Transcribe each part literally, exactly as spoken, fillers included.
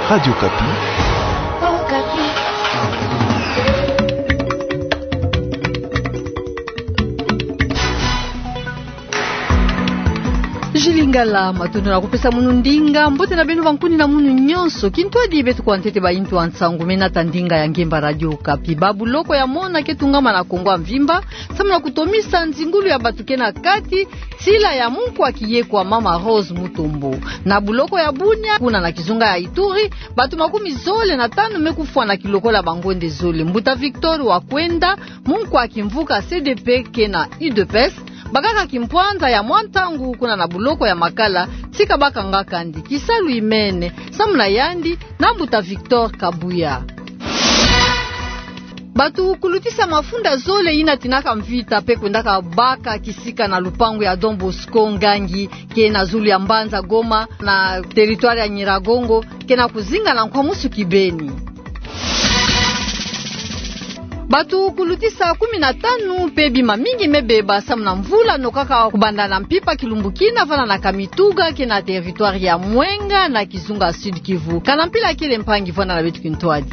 Radio Kapi. Oh, Kapi. Jilingala matondo na kupesa munu ndinga mbote na benu bankuni na munu nyonso kintu adi betu kwa ntete ba intu ansangu mena tandinga ya ngemba Radio Kapi babu loko ya mona ketungama na kongwa mvimba samuna kutomisa nzingulu ya batuke na kati sila ya mungu akiyekwa mama Rose Mutombo na buloko ya bunya kuna na kizunga ya Ituri batu makumi zole na tano mekufwa na kilokola bangonde zole mbuta Victor wa kwenda mungu akimvuka C D P kena U D P S bakaka kimpwanza ya mwantangu kuna na buloko ya makala tika bakanga kandi kisalu imene samuna yandi na mbuta Victor Kabuya batu kulutisa mafunda zole ina tinaka mvita pe kwendaka baka kisika na lupangu ya Don Bosco Ngangi kena zulu ya Mbanza Goma na teritwari ya Nyiragongo kena kuzinga na kwa musu Kibeni batu kulutisa kumi na tano pe bima mingi mebeba samna mvula nokaka kubanda na mpipa kilumbukina vana na Kamituga kena teritwari ya Mwenga na Kizunga Sud Kivu kana mpila kile mpangi vana na betu kintoadi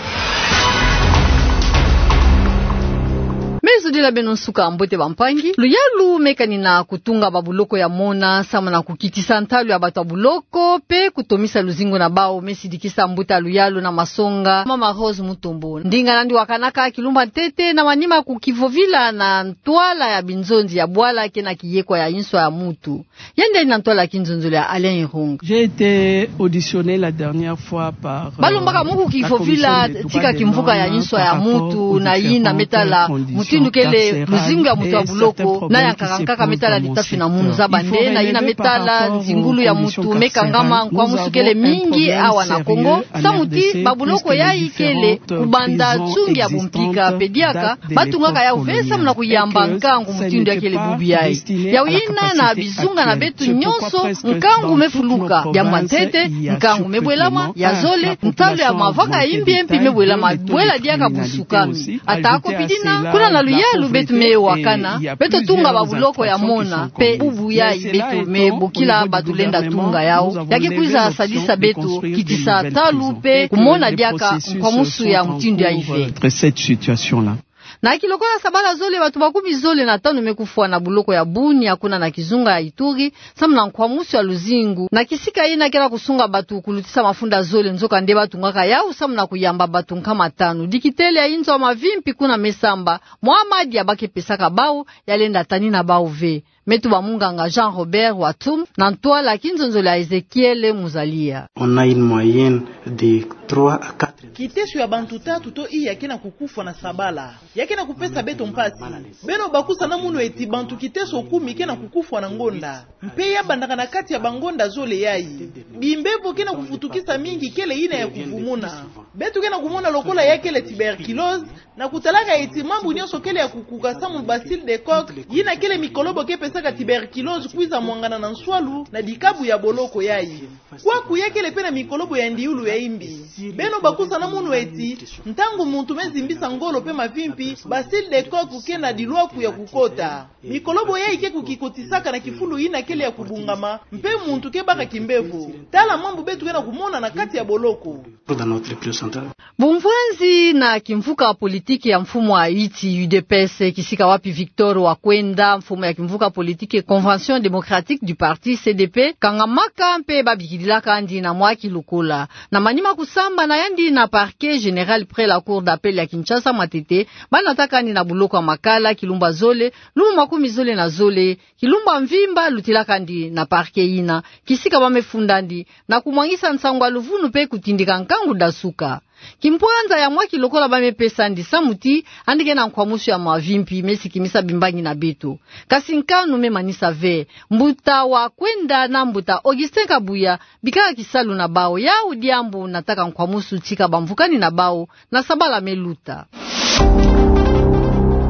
mezo dila benonsuka mbote bampangi luyalu mekani na kutunga babuloko ya mona sama na kukitisa ntalu ya batu buloko pe kutomisa luzingo na bao mesidikisa mbuta luyalu na masonga mama Rose Mutombo ndinga nandi wakanaka kilumba tete na manima kukivovila na ntwala ya binzonzi ya bwala kena kiyekwa ya inswa ya mutu yende na ntwala kinzonzole ya Alain Irung. J'ai été auditionné la dernière fois par balombaka muku kivovila tika kimvuka ya inswa ya mutu na yina metala mutu ndukele luzingu ya mutu wa buloko na yankakankaka metala litafi na munu za bande na yina metala nzingulu ya mutu mekangama kwa musukele mingi awa na Kongo samuti babuloko ya ikele kubanda tsungi ya bumpika pediaka batungaka ya uvesa muna kuyamba nkangu mutindu ya kele bubi yai ya uina na bizunga na betu nyonso nkangu mefuluka ya mwantete nkangu mebwelama ya zole ntalu ya mavaka imbi empi mebwelama bwela diaka busukami atako bidina kuna na luyalu betu me wakana beto tunga babuloko ya mona pe bubu yai betu me bokila batulenda tunga yao yaki kuiza sadisa betu kitisa talu pe kumona diaka kwa musu ya mtindu ya ive cette situation là na kilokola sabala zole watu bakumi zole na tano mekufua na buloko ya buni hakuna na kizunga ya Ituri samna kwa musu ya luzingu na kisika ina kera kusunga batu kulutisa mafunda zole nzoka nde batu ngaka yao samna kuyamba batu nkama tano dikitele ya inzo wa mavimpi kuna mesamba Muhammad ya bake pesaka bao yalenda tani na bao ve metu ba munganga Jean Robert Watum na ntwala kinzonzole ya Ezekiel Muzalia. On a une moyenne de trois à quatre. Kitesu ya bantu tatu to iya kena kukufa na sabala yakena kupesa beto mpasi beno bakusa na munu eti bantu kitesu kumi kena kukufa na ngonda mpe ya bandaka na kati ya bangonda zole yai bimbepo kena kufutukisa mingi kele ina ya kuvumuna betu kena kumona lokola ya kele tuberculose na kutalaka eti mambu nyonso kele ya kukuka samu bacille de coq yina kele mikolobo ke pesaka tuberculose kuiza mwangana na nswalu na dikabu ya boloko yai kwa kuyekele pena mikolobo ya ndiulu ya imbi beno bakusa na munu eti ntangu muntu mezimbisa ngolo pe mavimpi bacille de coq kena dilwaku ya kukota mikolobo yai ke kukikotisaka na kifulu ina kele ya kubungama mpe muntu ke baka kimbevu tala mambu betu kena kumona na kati ya boloko bumvanzi na kimvuka politiki ya mfumo wa iti U D P S kisika wapi Victor wa kwenda mfumo ya kimvuka politiki Convention Démocratique du Parti C D P kangamaka mpe babikidilaka andi na mwaki lukola na manima kusamba na yandi na parquet général près la cour d'appel ya Kinshasa Matete banataka ni na buloko makala kilumba zole lumu makumi zole na zole kilumba mvimba lutilaka ndi na parquet ina kisika bamefundandi na kumwangisa nsangwa luvunu pe kutindika nkangu dasuka kimpwanza ya mwaki lokola bame pesa ndi samuti andike na nkwamusu ya mavimpi mesikimisa bimbangi na beto kasinkanu memanisa ve mbuta wa kwenda na mbuta Augustin Kabuya bikaka kisalu na bao ya udiambu nataka nkwamusu tika bamvukani na bao na sabala meluta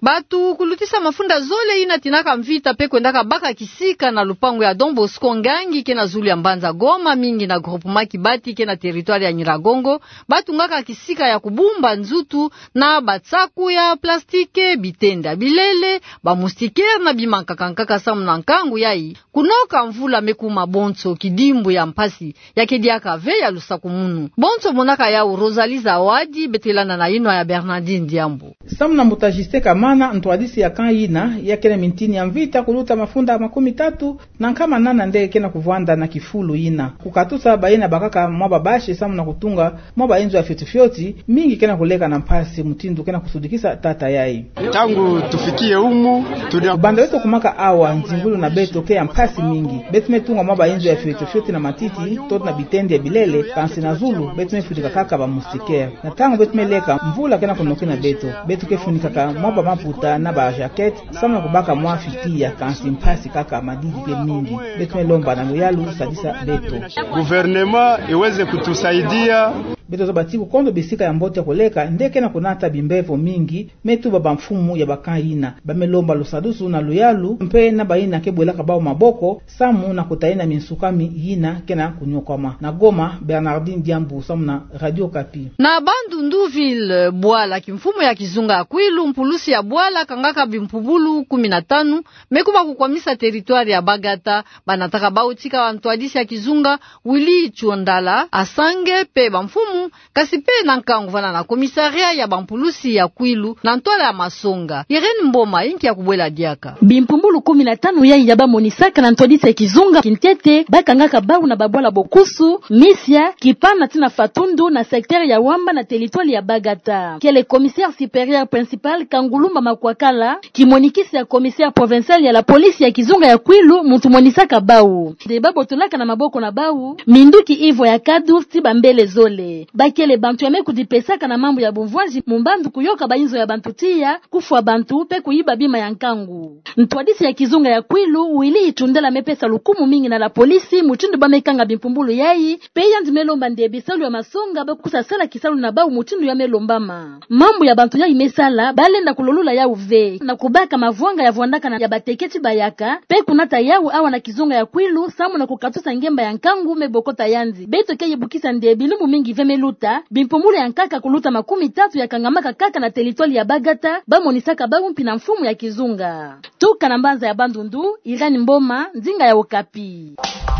Batu kulutisa mafunda zole ina tinaka mvita pe kwendaka baka kisika na lupango ya Don Bosco Ngangi kena zulu ya Mbanza Goma mingi na groupement Kibati kena territoire ya Nyiragongo. Batu ngaka kisika ya kubumba nzutu na batsaku ya plastike bitenda bilele ba moustiquaire na bimanka kankaka samu na nkangu yai kunoka mvula mekuma bonso kidimbu ya mpasi ya kediaka ve ya lusaku munu bonso monaka ya Rosalie Zawadi betelana na ino ya Bernardine Diambo samu na mutajiste kamana ntwadisi ya kan ina ya kena mintini ya mvita kuluta mafunda makumi tatu na nkama nana ndege kena kuvwanda na kifulu ina kukatusa baina bakaka mwaba bashi samu na kutunga mwaba enzo ya fyotifyoti mingi kena kuleka na mpasi mutindu kena kusudikisa tata yai tangu tufikie umu tudia banda wetu kumaka awa nzingulu na beto kea mpasi mingi betu metunga mwaba enzo ya fyotifyoti na matiti tot na bitende ya bilele kansi na zulu betu mefutika kaka ba mustikere na tangu betu meleka mvula kena kunoki na beto betu kefunika kaka mwaba maputa na ba jacket samu na kubaka mwa fitia kansi mpasi kaka madidi ke mingi betu melomba na luyalu sadisa beto gouvernement iweze kutusaidia beto za batiku kondo bisika ya mbote koleka ndeke na kunata bimbevo mingi metu baba mfumu ya bakaina bamelomba lusadusu na luyalu mpe na baina kebwelaka bao maboko samu na kutaina minsukami yina kena kunyokoma na Goma Bernardine Diambu samu na Radio Kapi na Bandu Nduville Bwala kimfumu ya kizunga ya Kwilu mpulusi ya Bwala kangaka bimpubulu kumi na tano mekuma kukwamisa territoire ya Bagata banataka bautika wa ntwadisi ya kizunga Willy Chuondala asange pe bamfumu kasi pe na nkangu vana na komisaria ya bampulusi ya Kwilu na ntola ya Masonga Irene Mboma inki ya kubwela diaka bimpubulu kumi na tano ya yaba monisaka na ntwadisi ya kizunga kintete bakangaka babu na babwala bokusu Misia Kipana tina Fatundu na secteur ya Wamba na territoire ya Bagata kele commissaire supérieur principal Kangulumba Makwakala kimonikisi ya commissaire provincial ya la police ya kizunga ya Kwilu muntu monisaka bau de babo tolaka na maboko na bau minduki ivo ya kadu tiba mbele zole bakele bantu ya meku dipesaka na mambo ya bumvwaji mumbandu kuyoka bainzo ya bantu tia kufwa bantu pe kuiba bima ya nkangu ntwadisi ya kizunga ya Kwilu Willy Itundela mepesa lukumu mingi na la polisi mutindu bamekanga bimpumbulu yai pe yanzi melomba ndiye bisalu ya Masonga bakusa sala kisalu na bau mutindu ya melombama mambo ya bantu ya imesala balenda kulolula ya uve na kubaka mavwanga ya vwandaka na ya bateketi bayaka pe kunata yau awa na kizunga ya Kwilu samu na kukatusa ngemba ya nkangu mebokota yanzi beto keye bukisa ndiye bilumu mingi vemeluta bimpumule ya nkaka kuluta makumi tatu ya kangamaka kaka na territoire ya Bagata bamonisaka babu mpina mfumu ya kizunga tuka na Mbanza ya Bandundu Irani Mboma nzinga ya Okapi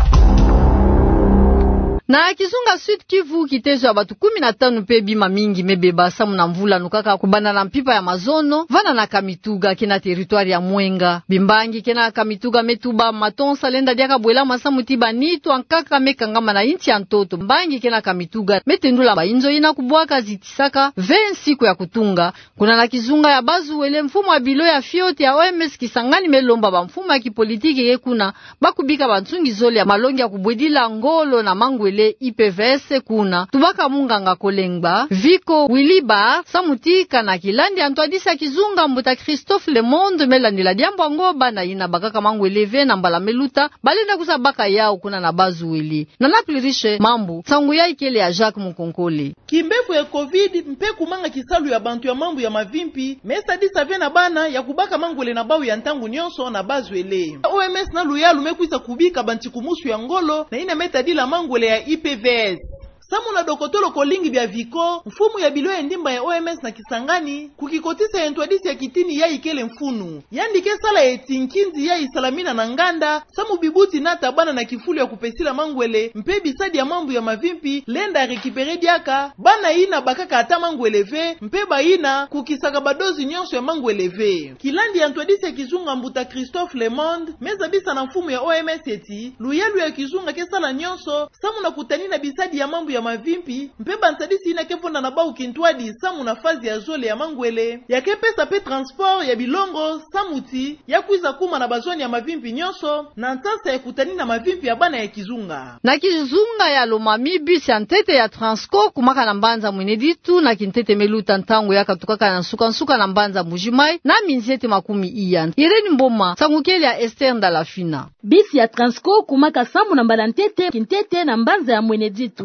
na kizunga Sud Kivu kitezo ya batu kumi na tano pe bima mingi mebeba samu na mvula nukaka kubanda na mpipa ya mazono vana na Kamituga kena territoire ya Mwenga bimbangi kena Kamituga metuba matonsa lenda diaka bwela masamu tiba nitu ankaka mekangama na inchi ya ntoto mbangi kena Kamituga metendula ba inzo ina kubwaka zitisaka vingt siku ya kutunga kuna na kizunga ya bazu wele mfumu wa bilo ya fioti ya O M S Kisangani melomba ba mfumu ya kipolitiki yekuna bakubika bantungi zole ya malongi ya kubwedila ngolo na mangwele I P V S kuna tubaka munganga kolengba Viko Wiliba samutika na kilandi antwadisa kizunga mbuta Christophe Le Monde melandila diambo ngoba na ina bakaka mangu eleve na mbala meluta balenda kusabaka yao kuna na bazu wili na naplirishe mambu sangu ya ikele ya Jacques Mukonkole kimbefu ya covid mpe kumanga kisalu ya bantu ya mambu ya mavimpi mesa disa vena bana ya kubaka mangu ele na bau ya ntangu nyonso na bazu ele O M S na luyalu mekuisa kubika bantikumusu ya ngolo na ina meta dila mangu ele ya I P V S samu na dokotolo kolingi bya Viko mfumu ya bilo ya ndimba ya O M S na Kisangani kukikotisa entwadisi ya kitini ya ikele mfunu yandike sala ya tinkinzi ya isalamina na nganda samu bibuti na tabana na kifulu ya kupesila mangwele mpe bisadi ya mambu ya mavimpi lenda rekipere diaka bana ina bakaka ata mangwele ve mpe ba ina kukisaka badozi nyonso ya mangwele ve kilandi ya entwadisi ya kizunga mbuta Christophe Le Monde meza bisa na mfumu ya O M S eti luyalu ya kizunga kesala nyonso samu na kutanina bisadi ya mambu ya mavimpi mpe bansadisi ina keponda na bau kintwadi samu na fazi ya zole ya mangwele ya kepesa pe transport ya bilongo samuti ya kuiza kuma na bazoni ya mavimpi nyonso na ntasa ya kutani na mavimpi ya bana ya kizunga na kizunga ya Lomami bus ya ntete ya Transco kumaka na Mbanza Mweneditu na kintete meluta ntangu ya katukaka na nsuka nsuka na Mbanza Mujimai na minzete makumi iya Irene Mboma sangukeli ya Esther Ndalafina bus ya Transco kumaka samu na mbala ntete kintete na Mbanza ya Mweneditu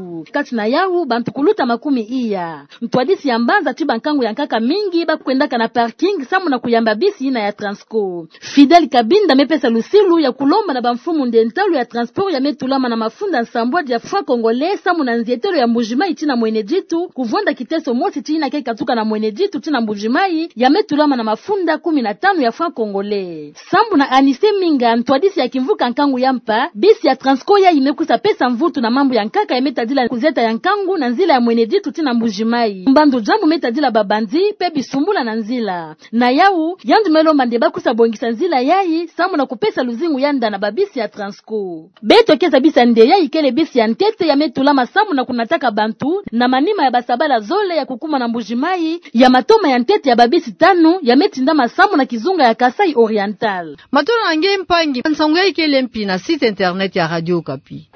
kati na yahu bantu kuluta makumi iya. Mtwadisi ya mbanza tiba nkangu ya nkaka mingi bakwendaka na parking samu na kuyamba bisi ina ya Transco. Fidel Kabinda mepesa lusilu ya kulomba na bamfumu ndentalu ya transport ya metulama na mafunda nsambwa ya franc congolais samu na nzietero ya Mbujimai tina Mwenejitu kuvonda kiteso mosi tina keka tuka na Mwenejitu tina Mbujimai ya metulama na mafunda kumi na tano ya franc congolais. Sambu na Anise Minga mtwadisi ya kimvuka nkangu ya mpa bisi ya Transco ya imekusa pesa mvutu na mambo ya nkaka ya metadila kuzeta ya nkangu na nzila ya Mwenejitu tina Mbujimai. Mbando jambu metadila babandi pebi sumbula na nzila. Na yau yandu melomba ndeba kusa bongisa nzila yayi samu na kupesa luzingu yanda na babisi ya Transco. Beto kesa bisa nde yayi kele bisi ya ntete ya metulama samu na kunataka bantu na manima ya basabala zole ya kukuma na Mbujimai ya matoma ya ntete ya babisi tano ya metinda masamu na kizunga ya Kasai Oriental. Matona nge mpangi nsangu yayi kele mpi na site internet ya Radio Okapi.